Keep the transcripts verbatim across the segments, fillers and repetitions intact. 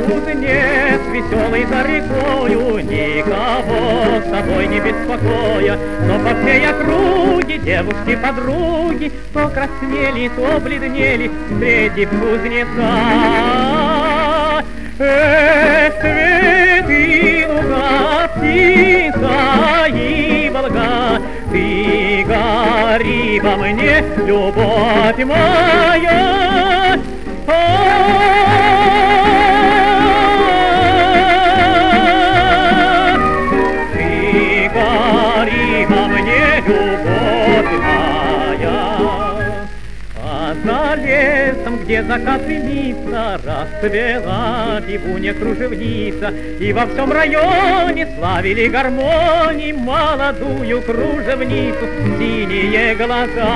кузнец, веселый за рекою, никого с собой не беспокоя. Но по всей округе девушки-подруги то краснели, то бледнели, встретив кузнеца. Эх, цветы, луга, птица и волга, ты гори во мне, любовь моя. Ты гори во мне, любовь моя. А за лесом, где закат дымится, расцвела пивунья-кружевница, и во всем районе славили гармонии молодую кружевницу, синие глаза.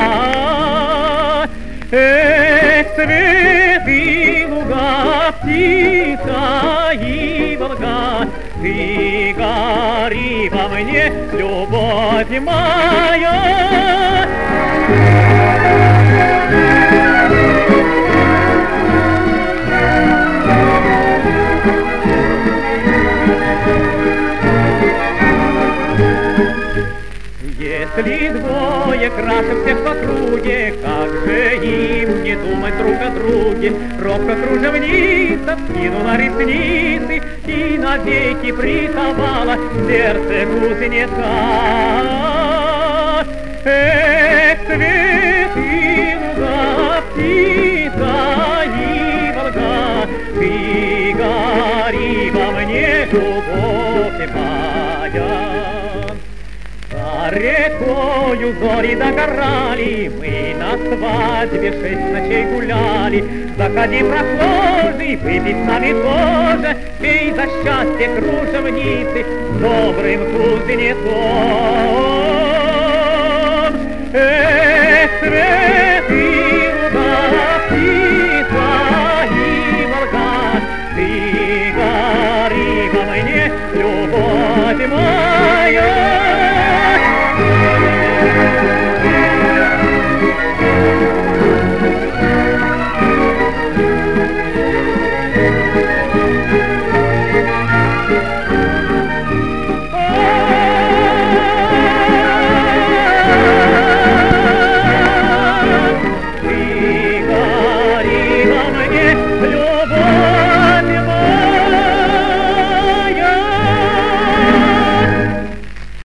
Эх, цветы, луга, птица и волга, ты гори во мне, любовь моя. Если двое краше всех в округе, как же им не думать друг о друге? Робко кружевница скинула ресницы и навеки приковала сердце кузнеца. Эх, цветы, луга, птица и волга, ты гори во мне, любовь моя. За рекою зори догорали, мы на свадьбе шесть ночей гуляли. Заходи, прохожий, выпить с нами тоже, пей за счастье кружевницы с добрым кузнецом.